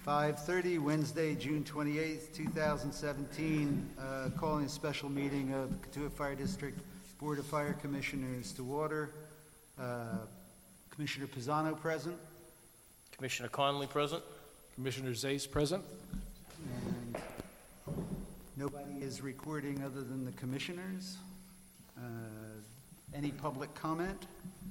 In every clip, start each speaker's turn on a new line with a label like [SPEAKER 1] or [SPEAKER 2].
[SPEAKER 1] 5:30, Wednesday, June 28th, 2017, calling a special meeting of the Katuah Fire District Board of Fire Commissioners to order. Commissioner Pisano present.
[SPEAKER 2] Commissioner Conley present.
[SPEAKER 3] Commissioner Zais present.
[SPEAKER 1] And nobody is recording other than the commissioners. Any public comment?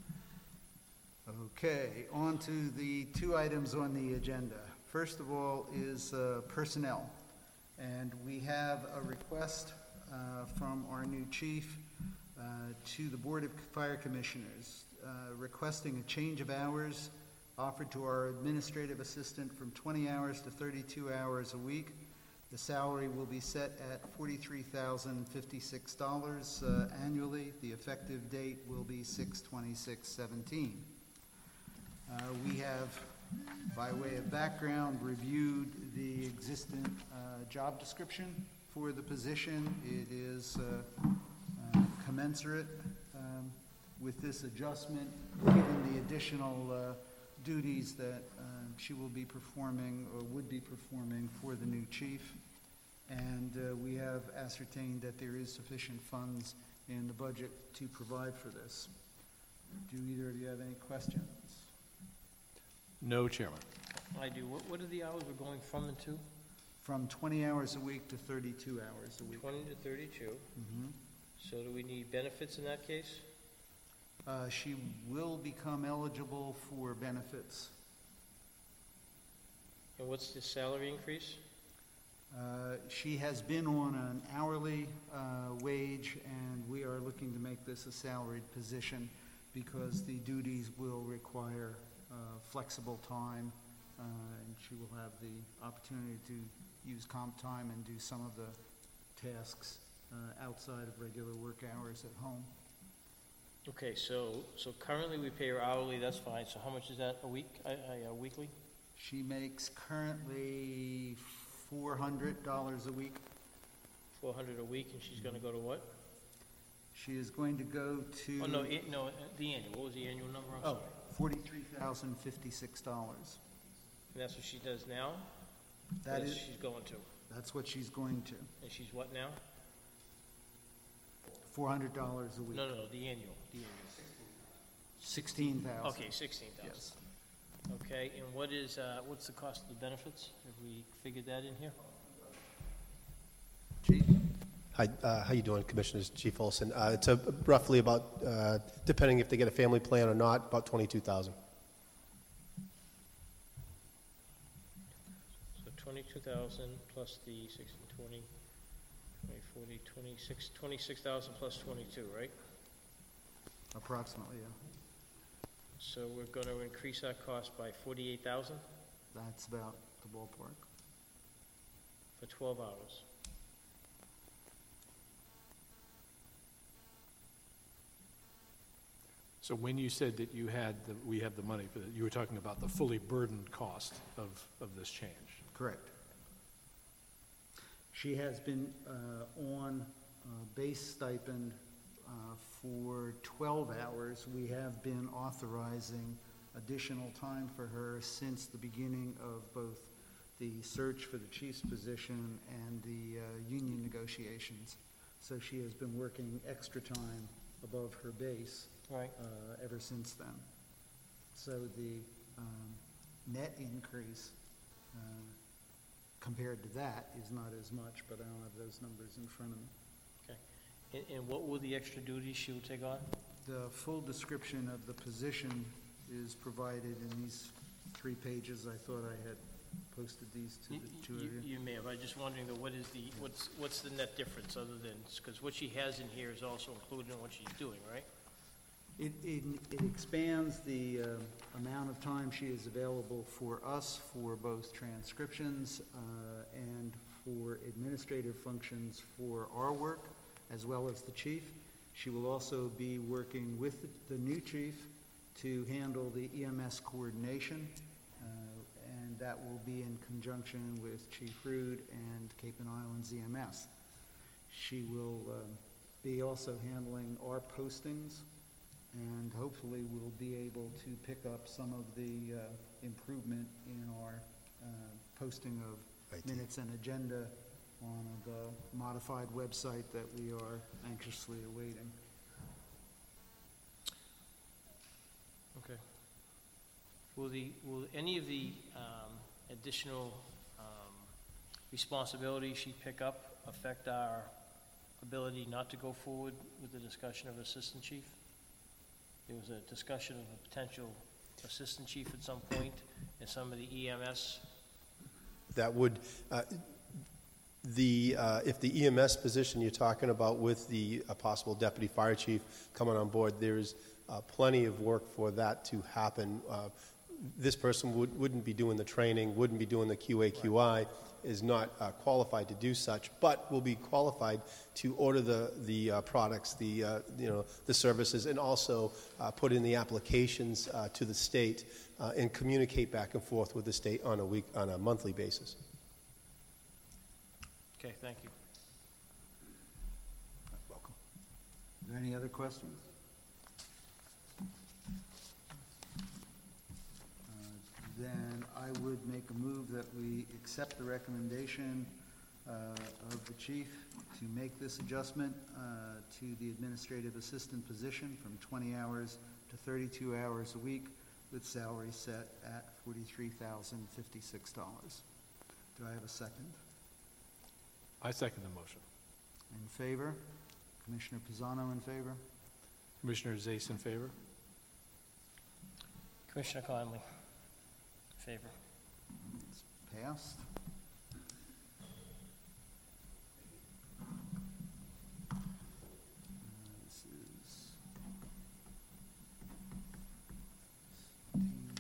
[SPEAKER 1] Okay, on to the two items on the agenda. First of all is personnel. And we have a request from our new chief to the Board of Fire Commissioners requesting a change of hours offered to our administrative assistant from 20 hours to 32 hours a week. The salary will be set at $43,056 annually. The effective date will be 6/26/17. We have, by way of background, reviewed the existing job description for the position. It is commensurate with this adjustment, given the additional duties that she will be performing or would be performing for the new chief. And we have ascertained that there is sufficient funds in the budget to provide for this. Do either of you have any questions?
[SPEAKER 3] No, Chairman.
[SPEAKER 2] I do. What are the hours we're going from and to?
[SPEAKER 1] From 20 hours a week to 32 hours a week.
[SPEAKER 2] 20 to 32.
[SPEAKER 1] Mm-hmm.
[SPEAKER 2] So do we need benefits in that case?
[SPEAKER 1] She will become eligible for benefits.
[SPEAKER 2] And what's the salary increase?
[SPEAKER 1] She has been on an hourly wage, and we are looking to make this a salaried position because the duties will require flexible time, and she will have the opportunity to use comp time and do some of the tasks outside of regular work hours at home.
[SPEAKER 2] Okay, so currently we pay her hourly, that's fine. So how much is that a week, weekly?
[SPEAKER 1] She makes currently $400 a week.
[SPEAKER 2] $400 a week, and she's going to go to what?
[SPEAKER 1] She is going to go to...
[SPEAKER 2] Oh, no, the annual. What was the annual number? I'm sorry.
[SPEAKER 1] $43,056.
[SPEAKER 2] And that's what she does now?
[SPEAKER 1] That is,
[SPEAKER 2] she's going to.
[SPEAKER 1] that's what she's going to.
[SPEAKER 2] And she's what now?
[SPEAKER 1] $400 a week.
[SPEAKER 2] No, the annual. The annual.
[SPEAKER 1] 16,000.
[SPEAKER 2] Okay, 16,000.
[SPEAKER 1] Yes.
[SPEAKER 2] Okay, and what's the cost of the benefits? Have we figured that in here?
[SPEAKER 1] Chief?
[SPEAKER 4] Hi, how you doing, Commissioners? Chief Olson. It's roughly about, depending if they get a family plan or not, about $22,000.
[SPEAKER 2] So 22,000 plus the 16, 20, 20, 40, 26, 26,000 plus 22, right?
[SPEAKER 1] Approximately, yeah.
[SPEAKER 2] So we're going to increase our cost by 48,000
[SPEAKER 1] That's about the ballpark.
[SPEAKER 2] for 12 hours.
[SPEAKER 3] So when you said that we have the money for that, you were talking about the fully burdened cost of this change.
[SPEAKER 1] Correct. She has been on base stipend for 12 hours. We have been authorizing additional time for her since the beginning of both the search for the chief's position and the union negotiations. So she has been working extra time above her base
[SPEAKER 2] Right.
[SPEAKER 1] ever since then. So the net increase compared to that is not as much, but I don't have those numbers in front of me.
[SPEAKER 2] And what were the extra duties she will take on?
[SPEAKER 1] The full description of the position is provided in these 3 pages. I thought I had posted these to the two of you.
[SPEAKER 2] You may have. I'm just wondering, though, what's the net difference other than, because what she has in here is also included in what she's doing, right?
[SPEAKER 1] It expands the amount of time she is available for us for both transcriptions and for administrative functions for our work, as well as the chief. She will also be working with the new chief to handle the EMS coordination, and that will be in conjunction with Chief Rude and Cape and Islands EMS. She will be also handling our postings, and hopefully we'll be able to pick up some of the improvement in our posting of
[SPEAKER 4] Right.
[SPEAKER 1] minutes and agenda on the modified website that we are anxiously awaiting.
[SPEAKER 2] Okay. Will any of the additional responsibilities she pick up affect our ability not to go forward with the discussion of assistant chief? There was a discussion of a potential assistant chief at some point, and some of the EMS.
[SPEAKER 4] That would, if the EMS position you're talking about with the possible deputy fire chief coming on board, there's plenty of work for that to happen. This person wouldn't be doing the training, wouldn't be doing the QA/QI, is not qualified to do such, but will be qualified to order the products, the services, and also put in the applications to the state and communicate back and forth with the state on a monthly basis.
[SPEAKER 2] Okay, thank you.
[SPEAKER 1] Welcome. Are there any other questions? Then I would make a move that we accept the recommendation of the chief to make this adjustment to the administrative assistant position from 20 hours to 32 hours a week with salary set at $43,056. Do I have a second?
[SPEAKER 3] I second the motion.
[SPEAKER 1] In favor? Commissioner Pisano in favor?
[SPEAKER 3] Commissioner Zais in favor?
[SPEAKER 2] Commissioner Conley, in favor.
[SPEAKER 1] It's passed. This is 17.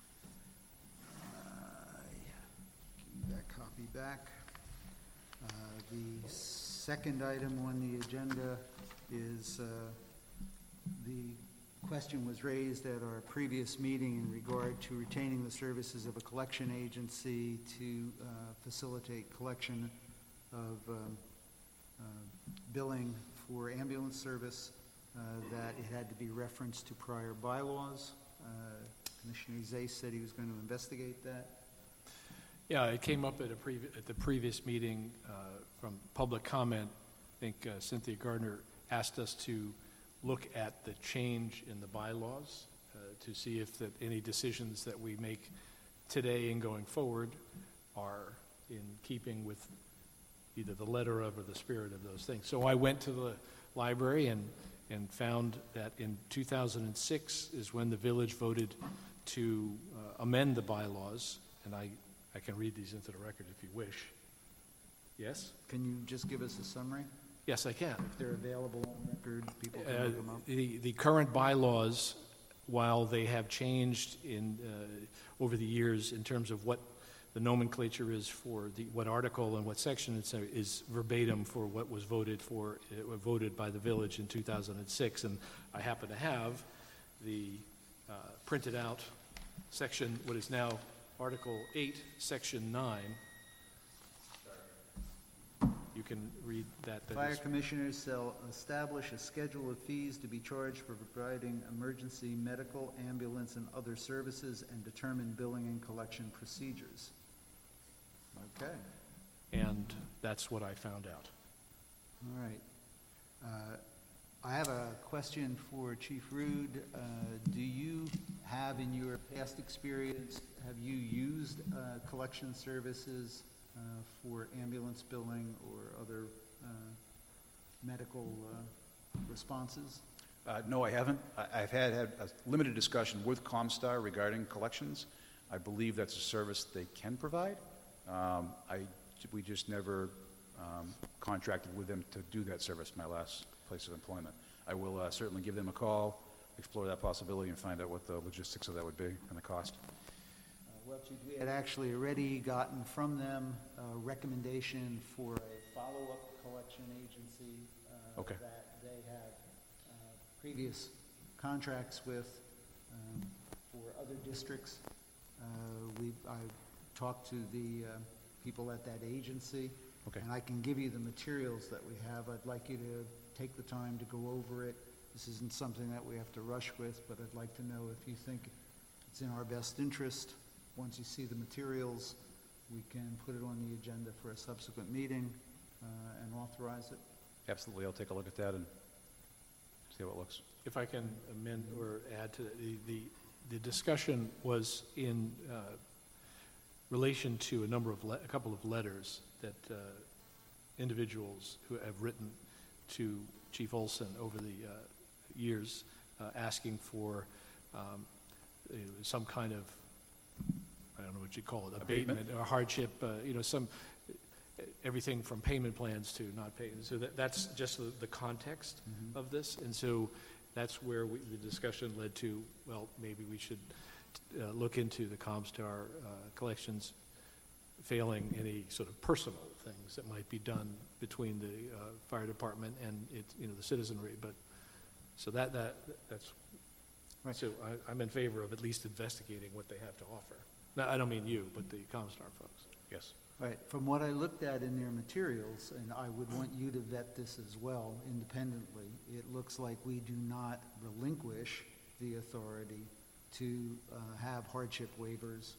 [SPEAKER 1] Give me that copy back. The second item on the agenda is the question was raised at our previous meeting in regard to retaining the services of a collection agency to facilitate collection of billing for ambulance service, that it had to be referenced to prior bylaws. Commissioner Zais said he was going to investigate that.
[SPEAKER 3] Yeah, it came up at the previous meeting from public comment. I think Cynthia Gardner asked us to look at the change in the bylaws to see if that any decisions that we make today and going forward are in keeping with either the letter of or the spirit of those things. So I went to the library and found that in 2006 is when the village voted to amend the bylaws, and I can read these into the record if you wish. Yes?
[SPEAKER 1] Can you just give us a summary?
[SPEAKER 3] Yes, I can.
[SPEAKER 1] If they're available on record, people can look them up.
[SPEAKER 3] The current bylaws, while they have changed over the years in terms of what the nomenclature is for what article and what section, is verbatim for what was voted by the village in 2006. And I happen to have the printed out section, what is now Article 8, Section 9. You can read that.
[SPEAKER 1] Fire commissioners shall establish a schedule of fees to be charged for providing emergency medical, ambulance, and other services, and determine billing and collection procedures. Okay.
[SPEAKER 3] And that's what I found out.
[SPEAKER 1] All right. I have a question for Chief Rude. Do you have, in your past experience, have you used collection services for ambulance billing or other medical responses?
[SPEAKER 5] No, I haven't. I've had a limited discussion with Comstar regarding collections. I believe that's a service they can provide. We just never contracted with them to do that service, my last place of employment. I will certainly give them a call, explore that possibility, and find out what the logistics of that would be and the cost.
[SPEAKER 1] Well, Chief, we had actually already gotten from them a recommendation for a follow-up collection agency
[SPEAKER 5] Okay.
[SPEAKER 1] that they had previous contracts with for other districts. I talked to the people at that agency,
[SPEAKER 5] Okay.
[SPEAKER 1] and I can give you the materials that we have. I'd like you to take the time to go over it. This isn't something that we have to rush with, but I'd like to know if you think it's in our best interest, once you see the materials, we can put it on the agenda for a subsequent meeting and authorize it.
[SPEAKER 5] Absolutely, I'll take a look at that and see how it looks.
[SPEAKER 3] If I can amend or add to the discussion was in relation to a couple of letters that individuals who have written to Chief Olson over the years, asking for some kind of, I don't know what you call it, abatement or hardship, everything from payment plans to not paying. So that's just the context of this. And so that's where the discussion led to, well, maybe we should look into the Comstar collections failing any sort of personal things that might be done between the fire department and the citizenry. But so that's
[SPEAKER 1] Right.
[SPEAKER 3] so I'm in favor of at least investigating what they have to offer. Now, I don't mean you, but the Comstar folks.
[SPEAKER 5] Yes.
[SPEAKER 1] Right, from what I looked at in their materials, and I would want you to vet this as well independently, it looks like we do not relinquish the authority to have hardship waivers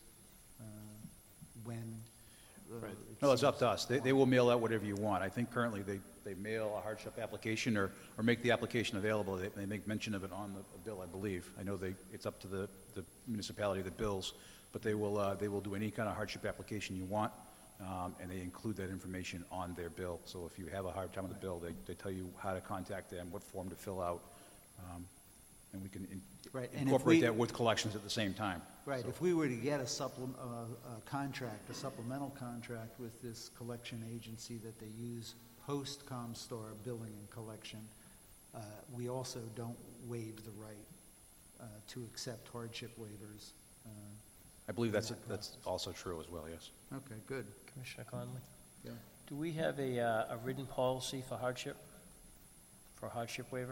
[SPEAKER 1] when.
[SPEAKER 3] Right.
[SPEAKER 5] No, it's up to us. They will mail out whatever you want. I think currently they mail a hardship application or make the application available. They make mention of it on the bill, I believe. I know it's up to the municipality that bills, but they will do any kind of hardship application you want, and they include that information on their bill. So if you have a hard time with the bill, they tell you how to contact them, what form to fill out, and we can
[SPEAKER 1] Right, and if
[SPEAKER 5] incorporate
[SPEAKER 1] we-
[SPEAKER 5] that with collections at the same time.
[SPEAKER 1] Right, if we were to get a supplemental contract with this collection agency that they use post-Comstar billing and collection, we also don't waive the right to accept hardship waivers.
[SPEAKER 5] I believe that's also true as well, yes.
[SPEAKER 1] Okay, good.
[SPEAKER 2] Commissioner Conley?
[SPEAKER 1] Yeah.
[SPEAKER 2] Do we have a written policy for hardship waiver?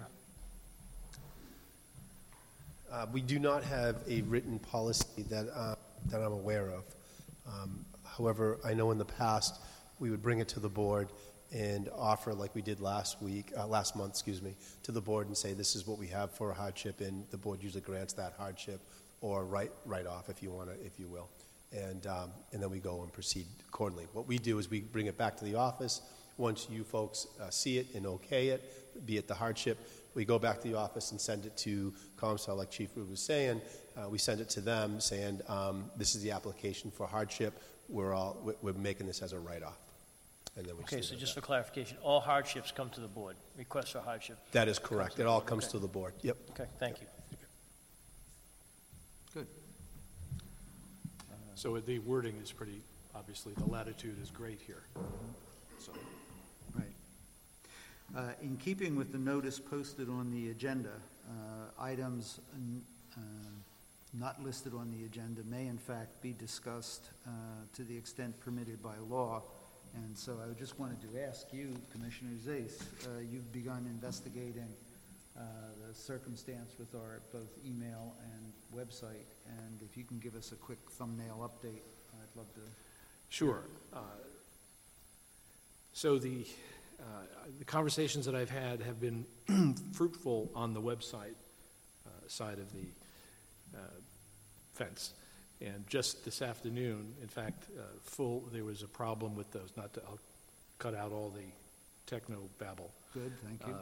[SPEAKER 4] We do not have a written policy that I'm aware of. However, I know in the past, we would bring it to the board and offer, like we did last month, to the board and say, this is what we have for a hardship, and the board usually grants that hardship, or write off if you want to, if you will. And then we go and proceed accordingly. What we do is we bring it back to the office. Once you folks see it and okay it, be it the hardship, we go back to the office and send it to Comstar, like Chief Rude was saying. We send it to them saying, this is the application for hardship. We're making this as a write-off. And then we
[SPEAKER 2] Okay,
[SPEAKER 4] see
[SPEAKER 2] so
[SPEAKER 4] it
[SPEAKER 2] just
[SPEAKER 4] at
[SPEAKER 2] for clarification, all hardships come to the board, requests for hardship?
[SPEAKER 4] that is correct. It all comes
[SPEAKER 2] Okay.
[SPEAKER 4] to the board. Yep.
[SPEAKER 2] Okay, thank you.
[SPEAKER 1] Good.
[SPEAKER 3] So the wording is pretty, obviously, the latitude is great here. So,
[SPEAKER 1] Right. In keeping with the notice posted on the agenda, items not listed on the agenda may in fact be discussed to the extent permitted by law. And so I just wanted to ask you, Commissioner Zace, you've begun investigating the circumstance with our both email and website, and if you can give us a quick thumbnail update, I'd love to.
[SPEAKER 3] sure. So the conversations that I've had have been fruitful on the website side of the fence. And just this afternoon, in fact, there was a problem with those, I'll cut out all the techno babble.
[SPEAKER 1] Good, thank you.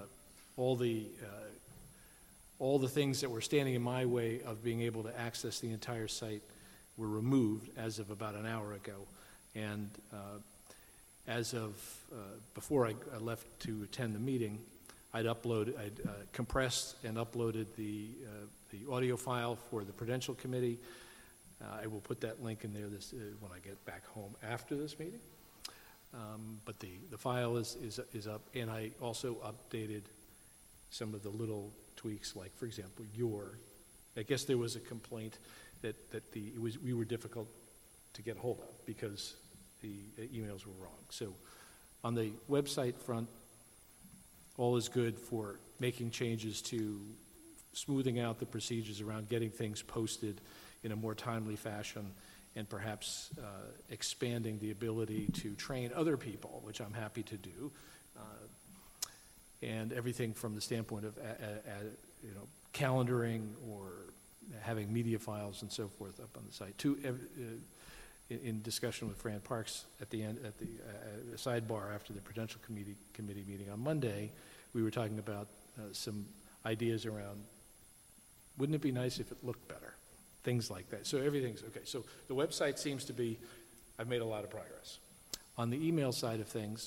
[SPEAKER 3] All the things that were standing in my way of being able to access the entire site were removed as of about an hour ago. And as of before I left to attend the meeting, I'd compressed and uploaded the audio file for the Prudential Committee. I will put that link in there when I get back home after this meeting. But the file is up, and I also updated some of the little tweaks, like, for example, I guess there was a complaint that we were difficult to get hold of because the emails were wrong. So on the website front, all is good for making changes to smoothing out the procedures around getting things posted in a more timely fashion, and perhaps expanding the ability to train other people, which I'm happy to do, and everything from the standpoint of calendaring or having media files and so forth up on the site. in discussion with Fran Parks at the end, at the sidebar after the Prudential Committee meeting on Monday, we were talking about some ideas around, wouldn't it be nice if it looked better? Things like that. So everything's okay. So the website seems to be, I've made a lot of progress. On the email side of things,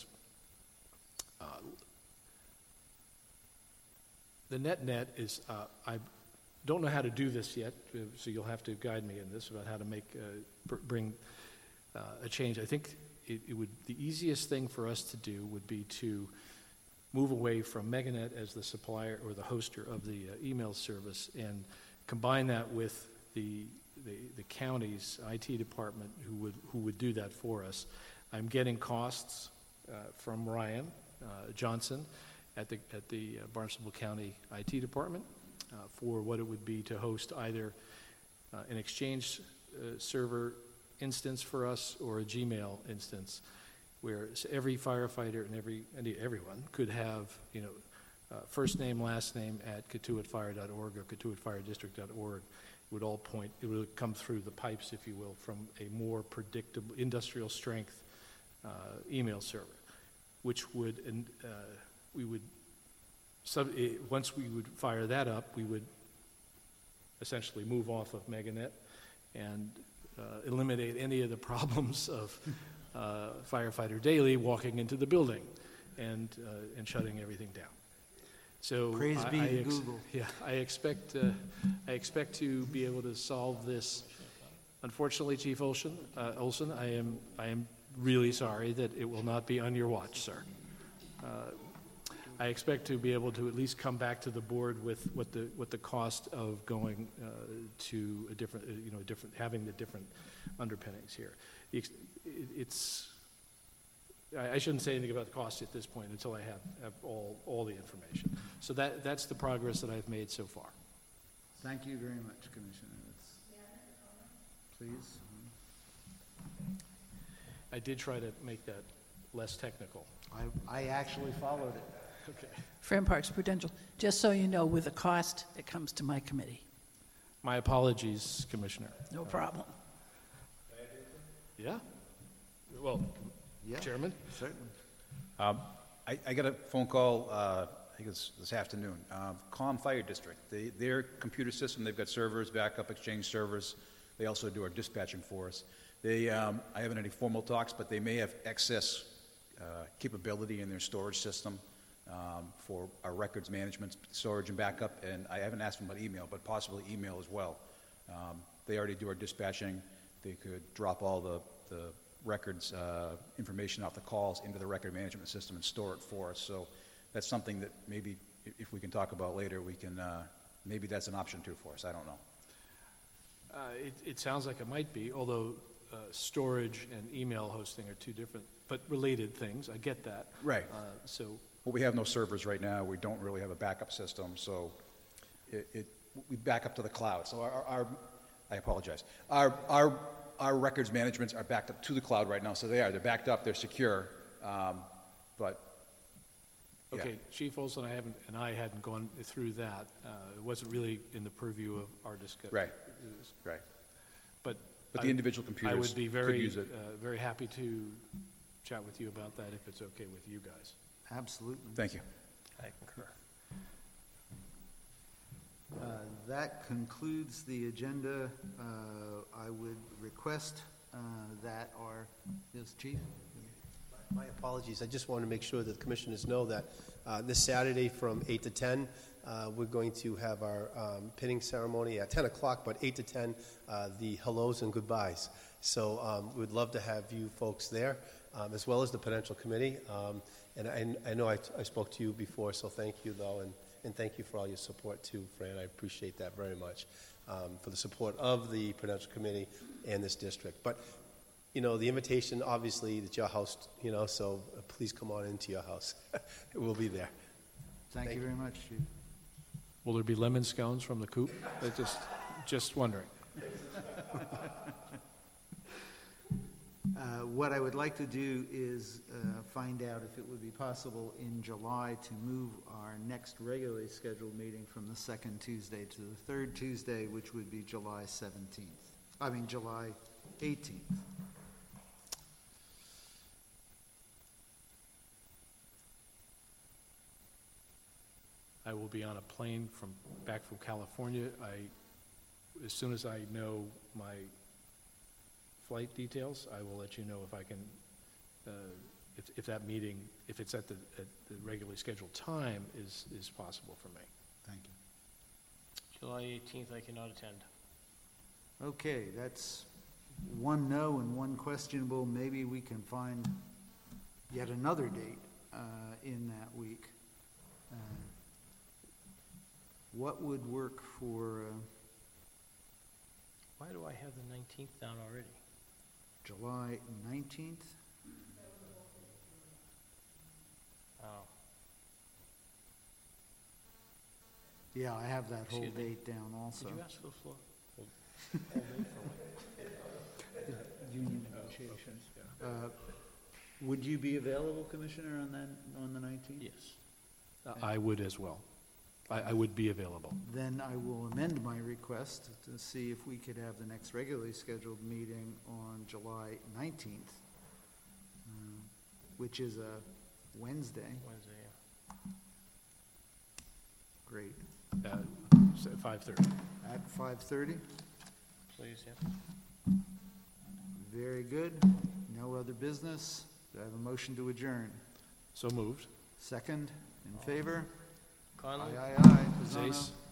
[SPEAKER 3] the net is, I don't know how to do this yet, so you'll have to guide me in this about how to make, bring a change. I think it would, the easiest thing for us to do would be to move away from Meganet as the supplier or the hoster of the email service and combine that with the county's IT department who would do that for us. I'm getting costs from Ryan Johnson at the Barnstable County IT department for what it would be to host either an Exchange server instance for us or a Gmail instance, where every firefighter and everyone could have, first name, last name at Cotuitfire.org or CotuitFireDistrict.org. It would all point, it would come through the pipes, if you will, from a more predictable, industrial strength email server, which would, once we would fire that up, we would essentially move off of Meganet and eliminate any of the problems of Firefighter Daily walking into the building and shutting everything down. So
[SPEAKER 1] Praise be to Google.
[SPEAKER 3] Yeah, I expect to be able to solve this. Unfortunately, Chief Olson, I am really sorry that it will not be on your watch, sir. I expect to be able to at least come back to the board with what the cost of going to a different, having the different underpinnings here. I shouldn't say anything about the cost at this point until I have all the information. So that's the progress that I've made so far.
[SPEAKER 1] Thank you very much, Commissioner. Please.
[SPEAKER 3] I did try to make that less technical.
[SPEAKER 1] I actually followed it.
[SPEAKER 3] Okay.
[SPEAKER 6] Fran Parks Prudential. Just so you know, with the cost, it comes to my committee.
[SPEAKER 3] My apologies, Commissioner.
[SPEAKER 6] No problem.
[SPEAKER 3] Yeah? Well,
[SPEAKER 1] Yeah,
[SPEAKER 3] Chairman?
[SPEAKER 1] certainly.
[SPEAKER 5] I got a phone call, I think it's this afternoon, Calm Fire District. Their computer system, they've got servers, backup Exchange servers. They also do our dispatching for us. I haven't had any formal talks, but they may have excess capability in their storage system for our records management, storage, and backup. And I haven't asked them about email, but possibly email as well. They already do our dispatching. They could drop all the records information off the calls into the record management system and store it for us. So that's something that maybe if we can talk about later, we can maybe that's an option too for us. I don't know.
[SPEAKER 3] It sounds like it might be, although storage and email hosting are two different but related things. I get that.
[SPEAKER 5] Right.
[SPEAKER 3] Well,
[SPEAKER 5] we have no servers right now. We don't really have a backup system, so we back up to the cloud. So I apologize. Our records managements are backed up to the cloud right now, so they're backed up, they're secure, but yeah.
[SPEAKER 3] Okay, Chief Olson, I hadn't gone through that. It wasn't really in the purview of our discussion.
[SPEAKER 5] Right. But the individual computers
[SPEAKER 3] I would be
[SPEAKER 5] could use it.
[SPEAKER 3] very happy to chat with you about that if it's okay with you guys.
[SPEAKER 1] Absolutely.
[SPEAKER 5] Thank you.
[SPEAKER 2] I concur.
[SPEAKER 1] That concludes the agenda. I would request that our, yes, Chief?
[SPEAKER 4] My apologies. I just want to make sure that the commissioners know that this Saturday from 8 to 10, we're going to have our pinning ceremony at 10 o'clock, but 8 to 10, the hellos and goodbyes. So we'd love to have you folks there, as well as the Prudential Committee. And I know I spoke to you before, so thank you, though, and thank you for all your support, too, Fran. I appreciate that very much, for the support of the Prudential Committee and this district. But the invitation, obviously, it's your house, so please come on into your house. We'll be there.
[SPEAKER 1] Thank you very much, Chief.
[SPEAKER 3] Will there be lemon scones from the coop? Just wondering.
[SPEAKER 1] What I would like to do is find out if it would be possible in July to move our next regularly scheduled meeting from the second Tuesday to the third Tuesday, which would be July 18th.
[SPEAKER 3] I will be on a plane back from California. As soon as I know my flight details, I will let you know if I can, if that meeting, if it's at the regularly scheduled time, is possible for me.
[SPEAKER 5] Thank you.
[SPEAKER 2] July 18th, I cannot attend.
[SPEAKER 1] Okay, that's one no and one questionable. Maybe we can find yet another date in that week. What would work for
[SPEAKER 2] Why do I have the 19th down already?
[SPEAKER 1] July 19th?
[SPEAKER 2] Oh,
[SPEAKER 1] Yeah, I have that whole
[SPEAKER 2] Excuse me?
[SPEAKER 1] date down also.
[SPEAKER 2] did you ask for the floor?
[SPEAKER 1] Union negotiations. Would you be available, Commissioner, on the 19th?
[SPEAKER 2] Yes.
[SPEAKER 3] I would as well. I would be available.
[SPEAKER 1] Then I will amend my request to see if we could have the next regularly scheduled meeting on July 19th, which is a Wednesday.
[SPEAKER 2] Wednesday, yeah.
[SPEAKER 1] Great.
[SPEAKER 3] 5:30.
[SPEAKER 1] At 5:30?
[SPEAKER 2] Please, yeah.
[SPEAKER 1] Very good. No other business. Do I have a motion to adjourn?
[SPEAKER 3] So moved.
[SPEAKER 1] Second, in favor?
[SPEAKER 2] Conley?
[SPEAKER 1] Aye, aye, aye. Pisano?
[SPEAKER 3] Zace?